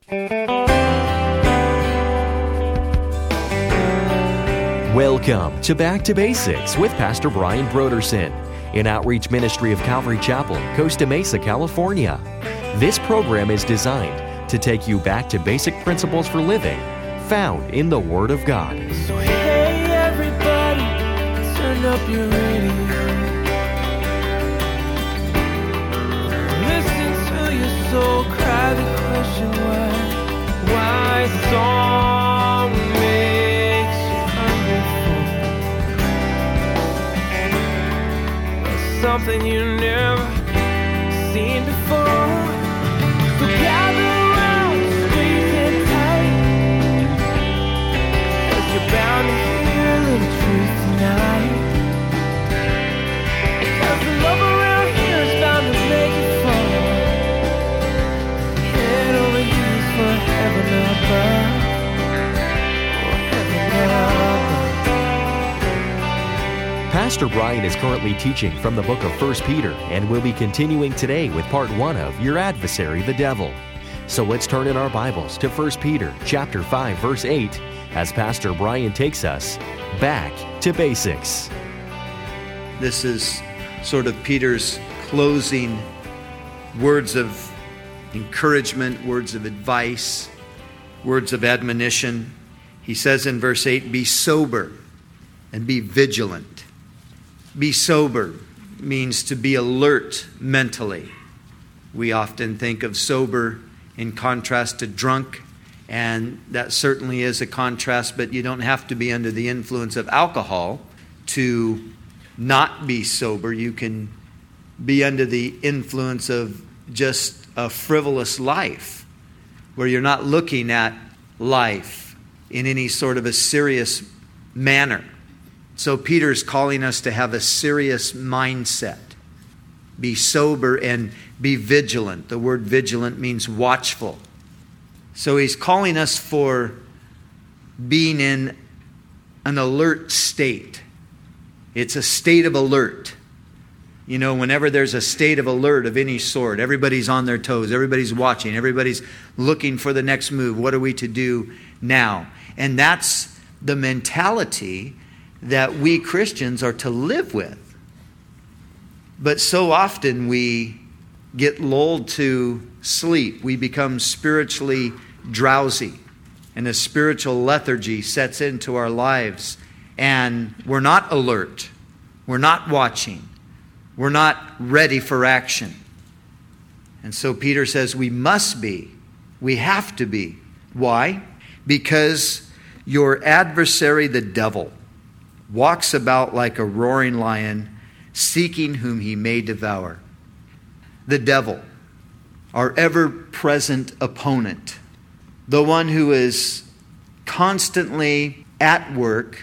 Welcome to Back to Basics with Pastor Brian Broderson, an outreach ministry of Calvary Chapel, Costa Mesa, California. This program is designed to take you back to basic principles for living found in the Word of God. So hey everybody, turn up your radio. Listen to your soul cry the question why song makes you hungry for something you never seen before. So gather around, squeeze it tight, 'cause you're bound to hear the truth tonight. Because the love around here is bound to make you fall. Head over heels for heaven above. Oh, heaven above. Pastor Brian is currently teaching from the book of 1 Peter and will be continuing today with part 1 of Your Adversary, the Devil. So let's turn in our Bibles to 1 Peter chapter 5, verse 8, as Pastor Brian takes us back to basics. This is sort of Peter's closing words of encouragement, words of advice, words of admonition. He says in verse 8, be sober and be vigilant. Be sober means to be alert mentally. We often think of sober in contrast to drunk, and that certainly is a contrast, but you don't have to be under the influence of alcohol to not be sober. You can be under the influence of just a frivolous life, where you're not looking at life in any sort of a serious manner. So Peter's calling us to have a serious mindset. Be sober and be vigilant. The word vigilant means watchful. So he's calling us for being in an alert state. It's a state of alert. You know, whenever there's a state of alert of any sort, everybody's on their toes, everybody's watching, everybody's looking for the next move. What are we to do now? And that's the mentality that we Christians are to live with. But so often we get lulled to sleep. We become spiritually drowsy, and a spiritual lethargy sets into our lives, and we're not alert. We're not watching. We're not ready for action. And so Peter says we must be. We have to be. Why? Because your adversary, the devil, walks about like a roaring lion, seeking whom he may devour. The devil, our ever-present opponent, the one who is constantly at work,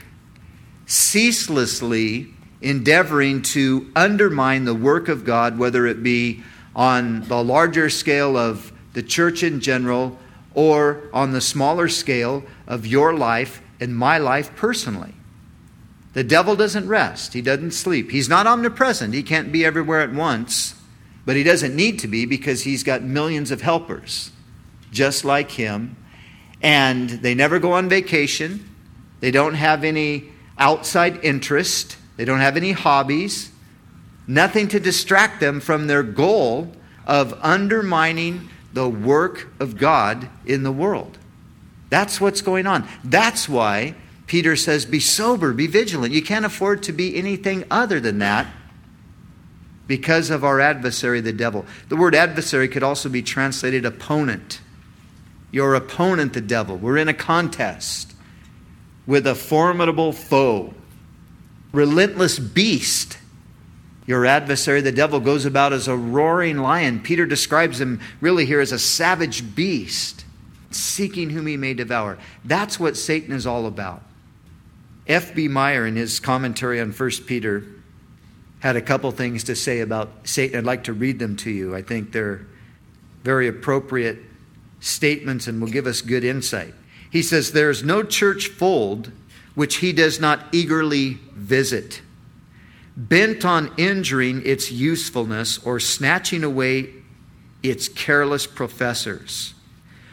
ceaselessly endeavoring to undermine the work of God, whether it be on the larger scale of the church in general or on the smaller scale of your life and my life personally. The devil doesn't rest. He doesn't sleep. He's not omnipresent. He can't be everywhere at once. But he doesn't need to be, because he's got millions of helpers just like him. And they never go on vacation. They don't have any outside interest. They don't have any hobbies. Nothing to distract them from their goal of undermining the work of God in the world. That's what's going on. That's why Peter says, be sober, be vigilant. You can't afford to be anything other than that because of our adversary, the devil. The word adversary could also be translated opponent. Your opponent, the devil. We're in a contest with a formidable foe, relentless beast. Your adversary, the devil, goes about as a roaring lion. Peter describes him really here as a savage beast, seeking whom he may devour. That's what Satan is all about. F.B. Meyer, in his commentary on 1 Peter, had a couple things to say about Satan. I'd like to read them to you. I think they're very appropriate statements and will give us good insight. He says, there is no church fold which he does not eagerly visit, bent on injuring its usefulness or snatching away its careless professors.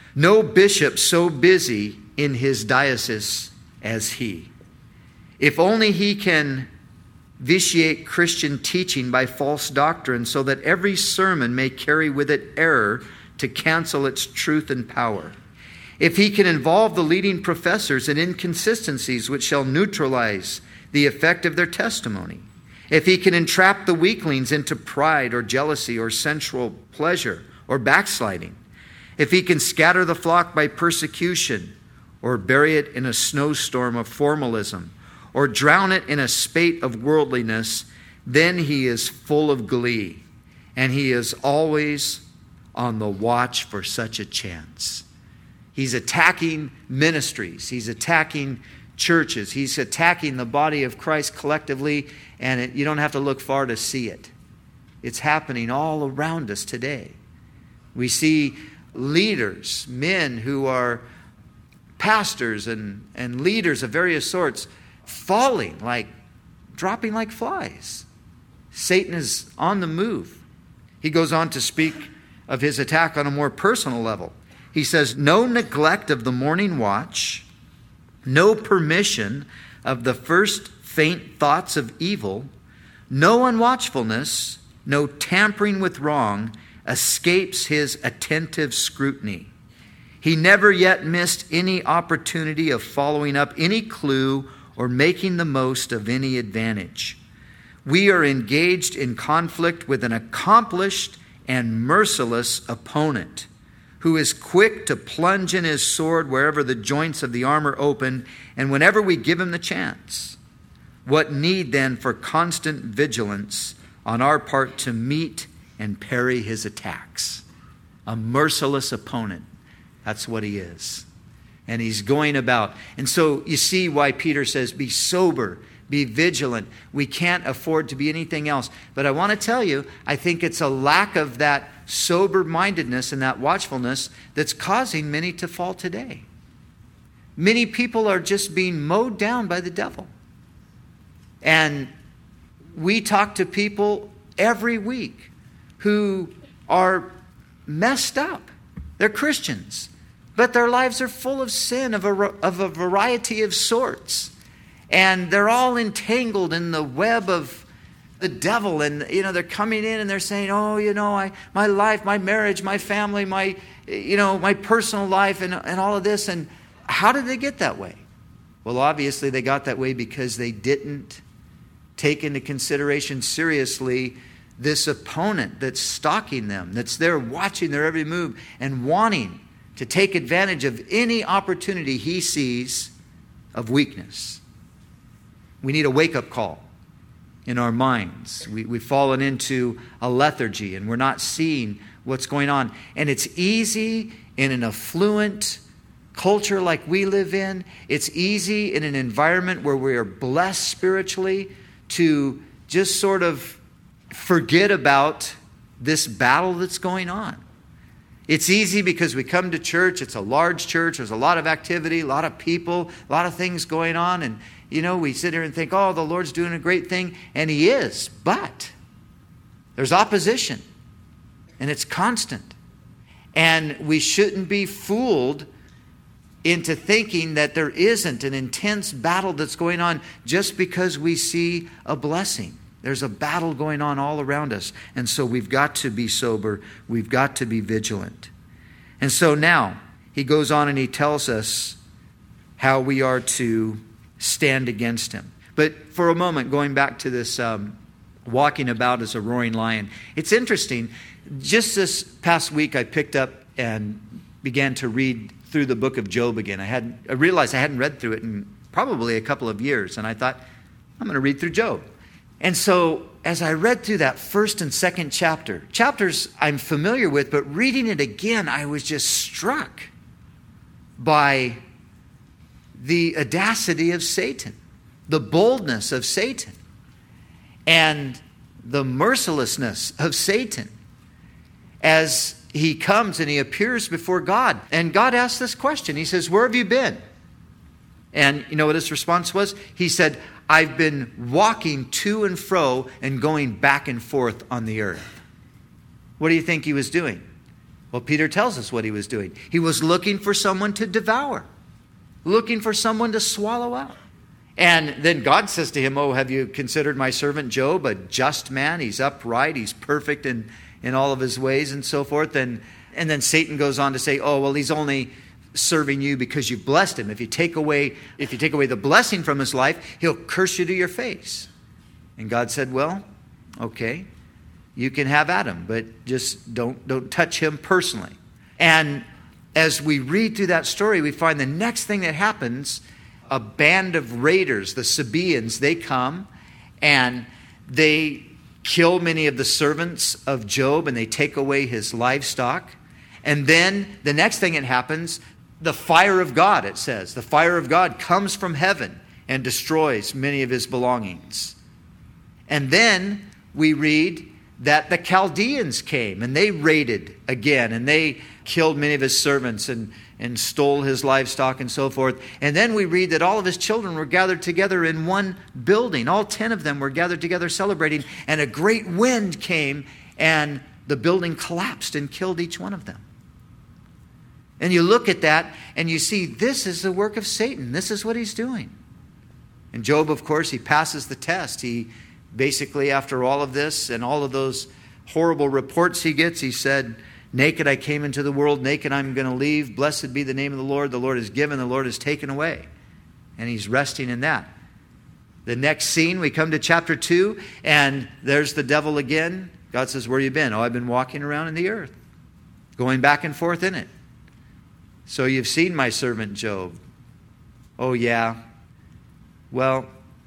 No bishop so busy in his diocese as he. If only he can vitiate Christian teaching by false doctrine so that every sermon may carry with it error to cancel its truth and power. If he can involve the leading professors in inconsistencies which shall neutralize the effect of their testimony. If he can entrap the weaklings into pride or jealousy or sensual pleasure or backsliding. If he can scatter the flock by persecution or bury it in a snowstorm of formalism or drown it in a spate of worldliness, then he is full of glee, and he is always on the watch for such a chance. He's attacking ministries. He's attacking churches. He's attacking the body of Christ collectively, and you don't have to look far to see it. It's happening all around us today. We see leaders, men who are pastors and leaders of various sorts, dropping like flies. Satan is on the move. He goes on to speak of his attack on a more personal level. He says, no neglect of the morning watch, no permission of the first faint thoughts of evil, no unwatchfulness, no tampering with wrong escapes his attentive scrutiny. He never yet missed any opportunity of following up any clue or making the most of any advantage. We are engaged in conflict with an accomplished and merciless opponent who is quick to plunge in his sword wherever the joints of the armor open and whenever we give him the chance. What need then for constant vigilance on our part to meet and parry his attacks? A merciless opponent. That's what he is. And he's going about. And so you see why Peter says, be sober, be vigilant. We can't afford to be anything else. But I want to tell you, I think it's a lack of that sober-mindedness and that watchfulness that's causing many to fall today. Many people are just being mowed down by the devil. And we talk to people every week who are messed up. They're Christians, but their lives are full of sin of a variety of sorts. And they're all entangled in the web of the devil. And, they're coming in and they're saying, my life, my marriage, my family, my personal life and all of this. And how did they get that way? Well, obviously they got that way because they didn't take into consideration seriously this opponent that's stalking them, that's there watching their every move and wanting to take advantage of any opportunity he sees of weakness. We need a wake-up call in our minds. We've fallen into a lethargy and we're not seeing what's going on. And it's easy in an affluent culture like we live in. It's easy in an environment where we are blessed spiritually to just sort of forget about this battle that's going on. It's easy because we come to church. It's a large church. There's a lot of activity, a lot of people, a lot of things going on. And, we sit here and think, the Lord's doing a great thing. And He is. But there's opposition. And it's constant. And we shouldn't be fooled into thinking that there isn't an intense battle that's going on just because we see a blessing. There's a battle going on all around us. And so we've got to be sober. We've got to be vigilant. And so now he goes on and he tells us how we are to stand against him. But for a moment, going back to this walking about as a roaring lion, it's interesting. Just this past week, I picked up and began to read through the book of Job again. I realized I hadn't read through it in probably a couple of years. And I thought, I'm going to read through Job. And so as I read through that first and second chapters I'm familiar with, but reading it again, I was just struck by the audacity of Satan, the boldness of Satan, and the mercilessness of Satan as he comes and he appears before God. And God asks this question. He says, where have you been? And you know what his response was? He said, I've been walking to and fro and going back and forth on the earth. What do you think he was doing? Well, Peter tells us what he was doing. He was looking for someone to devour, looking for someone to swallow up. And then God says to him, oh, have you considered my servant Job a just man? He's upright, he's perfect in all of his ways and so forth. And then Satan goes on to say, oh, well, he's only serving you because you've blessed him. If you take away the blessing from his life, he'll curse you to your face. And God said, well, okay, you can have Adam, but just don't touch him personally. And as we read through that story, we find the next thing that happens, a band of raiders, the Sabaeans, they come and they kill many of the servants of Job and they take away his livestock. And then the next thing that happens, the fire of God, it says, the fire of God comes from heaven and destroys many of his belongings. And then we read that the Chaldeans came and they raided again and they killed many of his servants and stole his livestock and so forth. And then we read that all of his children were gathered together in one building. All 10 of them were gathered together celebrating, and a great wind came and the building collapsed and killed each one of them. And you look at that and you see this is the work of Satan. This is what he's doing. And Job, of course, he passes the test. He basically, after all of this and all of those horrible reports he gets, he said, naked I came into the world, naked I'm going to leave. Blessed be the name of the Lord. The Lord has given, the Lord has taken away. And he's resting in that. The next scene, we come to chapter 2, and there's the devil again. God says, where you been? Oh, I've been walking around in the earth, going back and forth in it. So you've seen my servant Job. Oh, yeah. Well,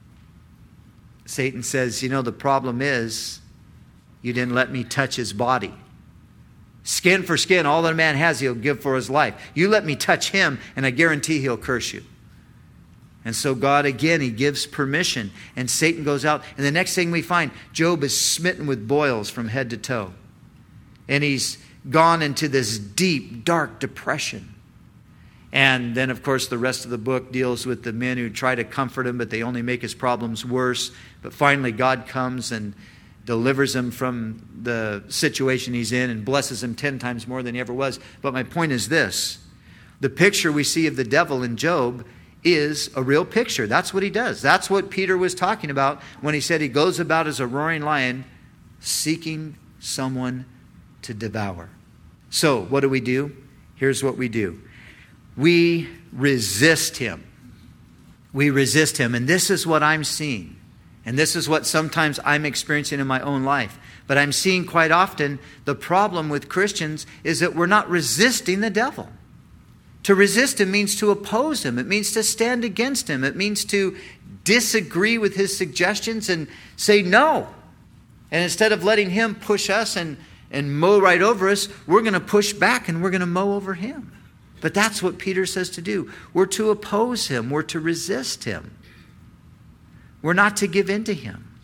Satan says, the problem is you didn't let me touch his body. Skin for skin, all that a man has, he'll give for his life. You let me touch him, and I guarantee he'll curse you. And so God, again, he gives permission, and Satan goes out. And the next thing we find, Job is smitten with boils from head to toe. And he's gone into this deep, dark depression. And then, of course, the rest of the book deals with the men who try to comfort him, but they only make his problems worse. But finally, God comes and delivers him from the situation he's in and blesses him 10 times more than he ever was. But my point is this. The picture we see of the devil in Job is a real picture. That's what he does. That's what Peter was talking about when he said he goes about as a roaring lion seeking someone to devour. So, what do? Here's what we do. We resist him. We resist him. And this is what I'm seeing. And this is what sometimes I'm experiencing in my own life. But I'm seeing quite often the problem with Christians is that we're not resisting the devil. To resist him means to oppose him. It means to stand against him. It means to disagree with his suggestions and say no. And instead of letting him push us and mow right over us, we're going to push back and we're going to mow over him. But that's what Peter says to do. We're to oppose him. We're to resist him. We're not to give in to him.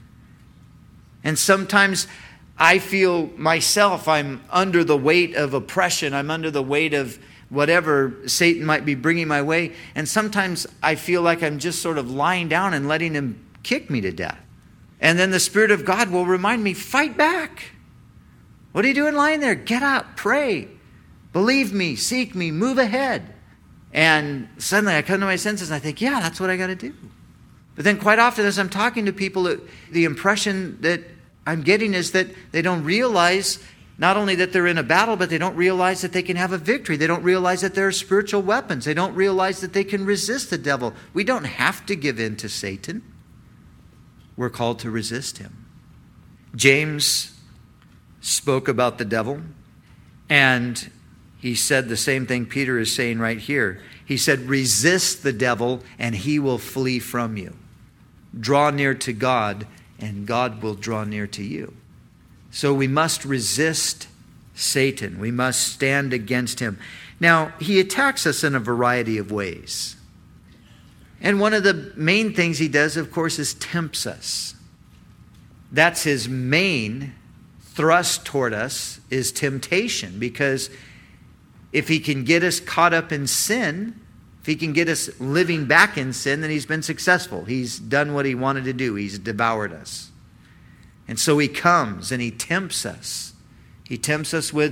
And sometimes I feel myself, I'm under the weight of oppression. I'm under the weight of whatever Satan might be bringing my way. And sometimes I feel like I'm just sort of lying down and letting him kick me to death. And then the Spirit of God will remind me, fight back. What are you doing lying there? Get up, pray. Believe me, seek me, move ahead. And suddenly I come to my senses and I think, yeah, that's what I got to do. But then quite often as I'm talking to people, the impression that I'm getting is that they don't realize not only that they're in a battle, but they don't realize that they can have a victory. They don't realize that there are spiritual weapons. They don't realize that they can resist the devil. We don't have to give in to Satan. We're called to resist him. James spoke about the devil, and he said the same thing Peter is saying right here. He said, resist the devil and he will flee from you. Draw near to God and God will draw near to you. So we must resist Satan. We must stand against him. Now, he attacks us in a variety of ways. And one of the main things he does, of course, is tempts us. That's his main thrust toward us, is temptation, because if he can get us caught up in sin, if he can get us living back in sin, then he's been successful. He's done what he wanted to do. He's devoured us. And so he comes and he tempts us. He tempts us with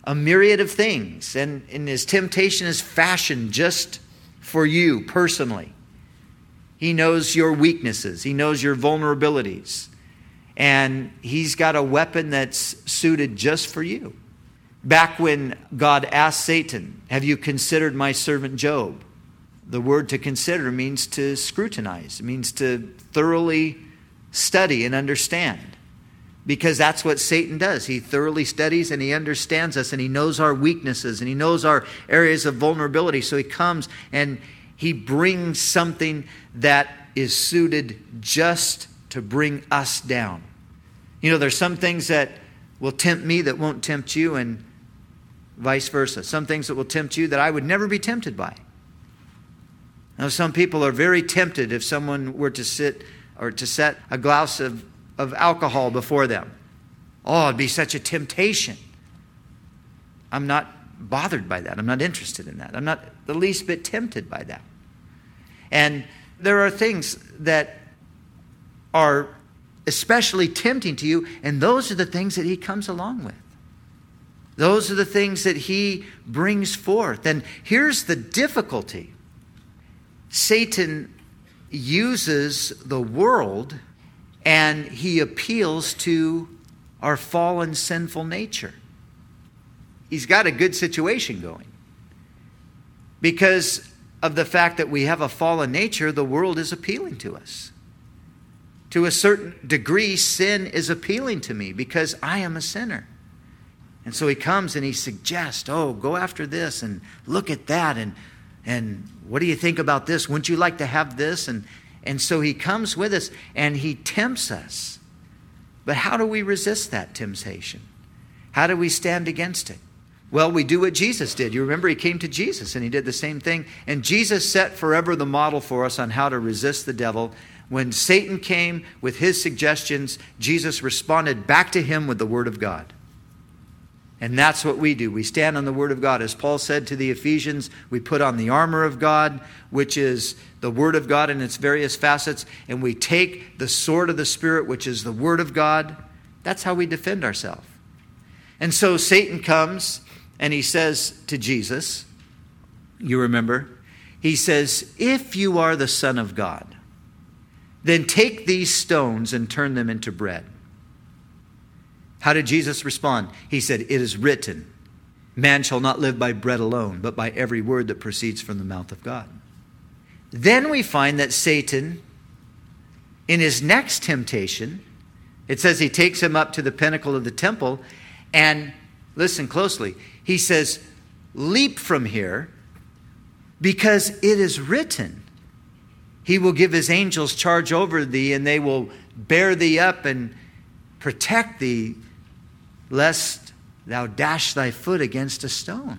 a myriad of things. And his temptation is fashioned just for you personally. He knows your weaknesses. He knows your vulnerabilities. And he's got a weapon that's suited just for you. Back when God asked Satan, have you considered my servant Job? The word to consider means to scrutinize. It means to thoroughly study and understand. Because that's what Satan does. He thoroughly studies and he understands us and he knows our weaknesses and he knows our areas of vulnerability. So he comes and he brings something that is suited just to bring us down. You know, there's some things that will tempt me that won't tempt you, and vice versa. Some things that will tempt you that I would never be tempted by. Now, some people are very tempted if someone were to sit or to set a glass of alcohol before them. Oh, it'd be such a temptation. I'm not bothered by that. I'm not interested in that. I'm not the least bit tempted by that. And there are things that are especially tempting to you, and those are the things that he comes along with. Those are the things that he brings forth. And here's the difficulty. Satan uses the world and he appeals to our fallen, sinful nature. He's got a good situation going. Because of the fact that we have a fallen nature, the world is appealing to us. To a certain degree, sin is appealing to me because I am a sinner. And so he comes and he suggests, oh, go after this and look at that. And what do you think about this? Wouldn't you like to have this? And so he comes with us and he tempts us. But how do we resist that temptation? How do we stand against it? Well, we do what Jesus did. You remember he came to Jesus and he did the same thing. And Jesus set forever the model for us on how to resist the devil. When Satan came with his suggestions, Jesus responded back to him with the Word of God. And that's what we do. We stand on the Word of God. As Paul said to the Ephesians, we put on the armor of God, which is the Word of God in its various facets, and we take the sword of the Spirit, which is the Word of God. That's how we defend ourselves. And so Satan comes and he says to Jesus, you remember, he says, if you are the Son of God, then take these stones and turn them into bread. How did Jesus respond? He said, it is written, man shall not live by bread alone, but by every word that proceeds from the mouth of God. Then we find that Satan, in his next temptation, it says he takes him up to the pinnacle of the temple, and listen closely, he says, leap from here, because it is written, he will give his angels charge over thee, and they will bear thee up and protect thee, lest thou dash thy foot against a stone.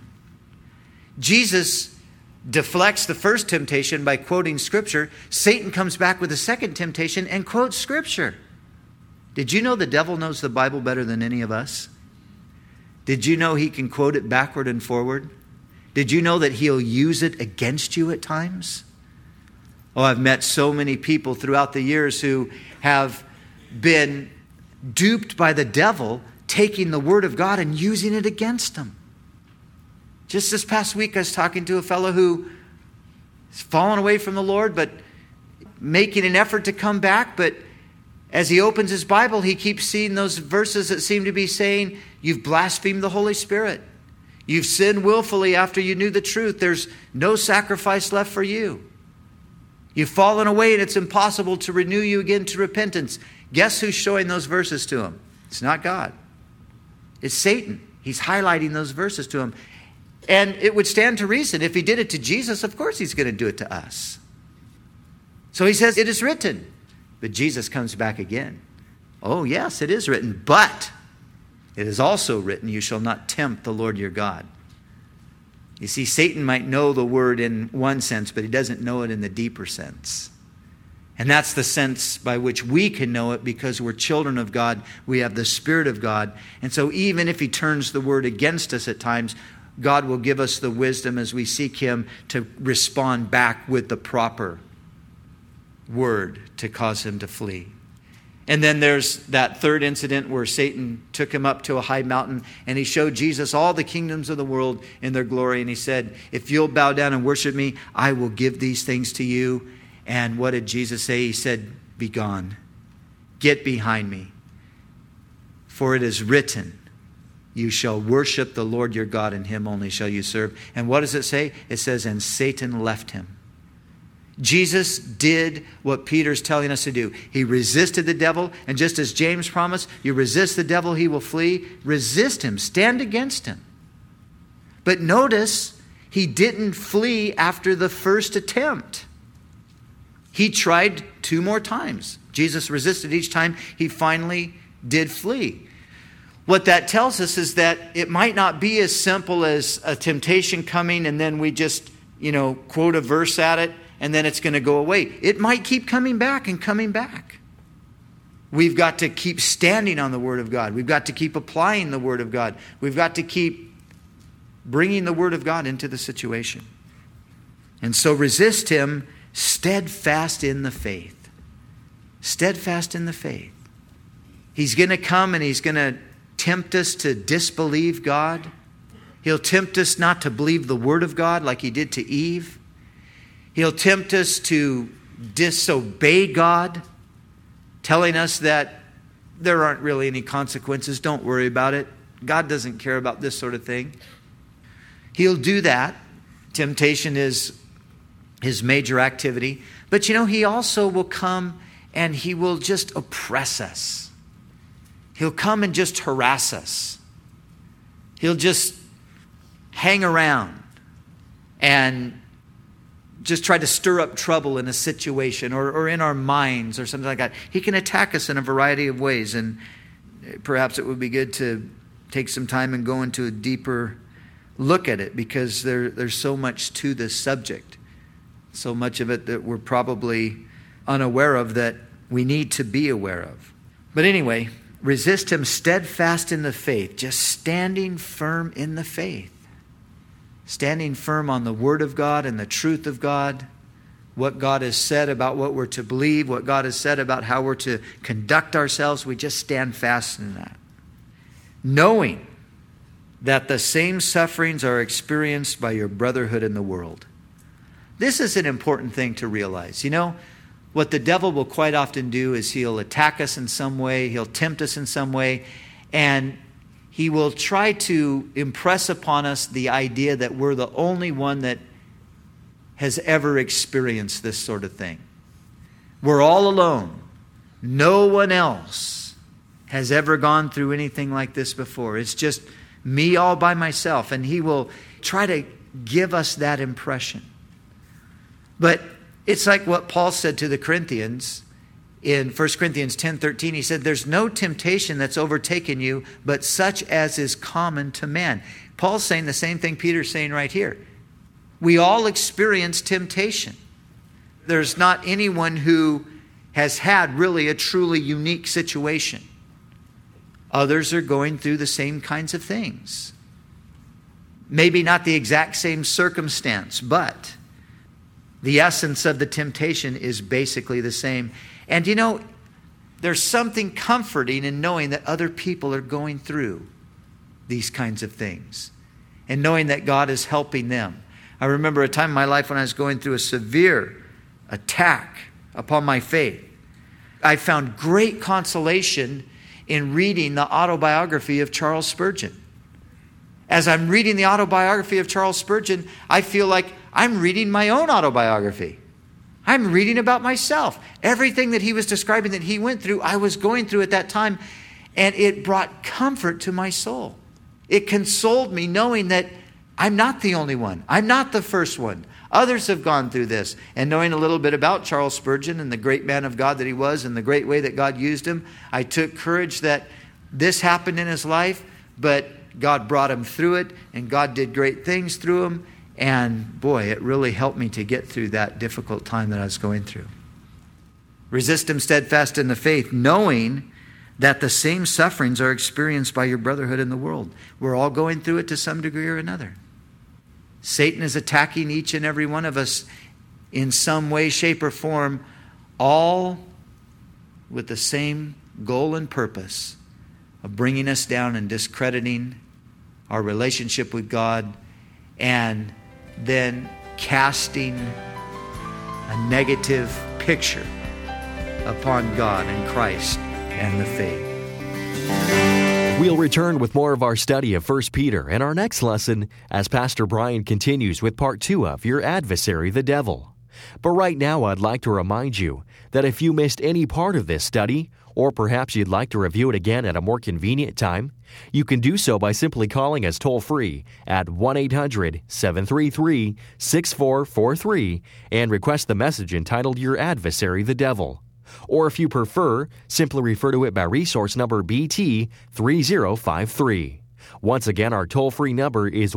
Jesus deflects the first temptation by quoting Scripture. Satan comes back with the second temptation and quotes Scripture. Did you know the devil knows the Bible better than any of us? Did you know he can quote it backward and forward? Did you know that he'll use it against you at times? Oh, I've met so many people throughout the years who have been duped by the devil, taking the Word of God and using it against them. Just this past week, I was talking to a fellow who has fallen away from the Lord, but making an effort to come back. But as he opens his Bible, he keeps seeing those verses that seem to be saying, you've blasphemed the Holy Spirit. You've sinned willfully after you knew the truth. There's no sacrifice left for you. You've fallen away and it's impossible to renew you again to repentance. Guess who's showing those verses to him? It's not God. It's Satan. He's highlighting those verses to him. And it would stand to reason, if he did it to Jesus, of course he's going to do it to us. So he says, it is written. But Jesus comes back again. Oh, yes, it is written. But it is also written, you shall not tempt the Lord your God. You see, Satan might know the word in one sense, but he doesn't know it in the deeper sense. And that's the sense by which we can know it, because we're children of God. We have the Spirit of God. And so even if he turns the word against us at times, God will give us the wisdom as we seek him to respond back with the proper word to cause him to flee. And then there's that third incident where Satan took him up to a high mountain and he showed Jesus all the kingdoms of the world in their glory. And he said, if you'll bow down and worship me, I will give these things to you. And what did Jesus say? He said, be gone. Get behind me. For it is written, you shall worship the Lord your God, and him only shall you serve. And what does it say? It says, and Satan left him. Jesus did what Peter's telling us to do. He resisted the devil, and just as James promised, you resist the devil, he will flee. Resist him. Stand against him. But notice, he didn't flee after the first attempt. He tried 2 more times. Jesus resisted each time. He finally did flee. What that tells us is that it might not be as simple as a temptation coming and then we just, quote a verse at it and then it's going to go away. It might keep coming back and coming back. We've got to keep standing on the Word of God. We've got to keep applying the Word of God. We've got to keep bringing the Word of God into the situation. And so resist him steadfast in the faith. Steadfast in the faith. He's going to come and he's going to tempt us to disbelieve God. He'll tempt us not to believe the Word of God like he did to Eve. He'll tempt us to disobey God, telling us that there aren't really any consequences. Don't worry about it. God doesn't care about this sort of thing. He'll do that. Temptation is his major activity. But he also will come and he will just oppress us. He'll come and just harass us. He'll just hang around and just try to stir up trouble in a situation or in our minds or something like that. He can attack us in a variety of ways, and perhaps it would be good to take some time and go into a deeper look at it, because there's so much to this subject, so much of it that we're probably unaware of that we need to be aware of. But anyway, resist him steadfast in the faith, just standing firm in the faith. Standing firm on the Word of God and the truth of God, what God has said about what we're to believe, what God has said about how we're to conduct ourselves. We just stand fast in that. Knowing that the same sufferings are experienced by your brotherhood in the world. This is an important thing to realize. What the devil will quite often do is he'll attack us in some way, he'll tempt us in some way, and he will try to impress upon us the idea that we're the only one that has ever experienced this sort of thing. We're all alone. No one else has ever gone through anything like this before. It's just me all by myself. And he will try to give us that impression. But it's like what Paul said to the Corinthians in 1 Corinthians 10:13. He said, there's no temptation that's overtaken you, but such as is common to man. Paul's saying the same thing Peter's saying right here. We all experience temptation. There's not anyone who has had really a truly unique situation. Others are going through the same kinds of things. Maybe not the exact same circumstance, but the essence of the temptation is basically the same. And there's something comforting in knowing that other people are going through these kinds of things and knowing that God is helping them. I remember a time in my life when I was going through a severe attack upon my faith. I found great consolation in reading the autobiography of Charles Spurgeon. As I'm reading the autobiography of Charles Spurgeon, I feel like I'm reading my own autobiography. I'm reading about myself. Everything that he was describing that he went through, I was going through at that time, and it brought comfort to my soul. It consoled me knowing that I'm not the only one. I'm not the first one. Others have gone through this. And knowing a little bit about Charles Spurgeon and the great man of God that he was and the great way that God used him, I took courage that this happened in his life, but God brought him through it, and God did great things through him. And boy, it really helped me to get through that difficult time that I was going through. Resist him steadfast in the faith, knowing that the same sufferings are experienced by your brotherhood in the world. We're all going through it to some degree or another. Satan is attacking each and every one of us in some way, shape, or form, all with the same goal and purpose of bringing us down and discrediting our relationship with God, and then casting a negative picture upon God and Christ and the faith. We'll return with more of our study of 1 Peter in our next lesson as Pastor Brian continues with part 2 of Your Adversary, the Devil. But right now, I'd like to remind you that if you missed any part of this study, or perhaps you'd like to review it again at a more convenient time, you can do so by simply calling us toll-free at 1-800-733-6443 and request the message entitled Your Adversary, the Devil. Or if you prefer, simply refer to it by resource number BT3053. Once again, our toll-free number is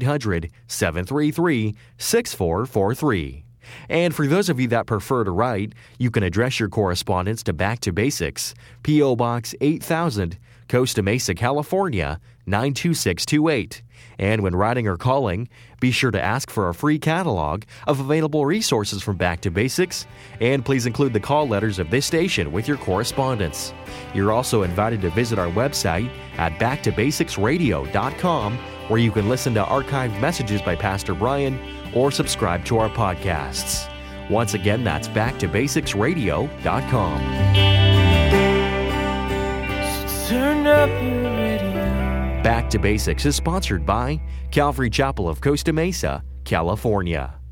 1-800-733-6443. And for those of you that prefer to write, you can address your correspondence to Back to Basics, P.O. Box 8000, Costa Mesa, California, 92628. And when writing or calling, be sure to ask for a free catalog of available resources from Back to Basics, and please include the call letters of this station with your correspondence. You're also invited to visit our website at backtobasicsradio.com, where you can listen to archived messages by Pastor Brian or subscribe to our podcasts. Once again, that's backtobasicsradio.com. Turn up your radio. Back to Basics is sponsored by Calvary Chapel of Costa Mesa, California.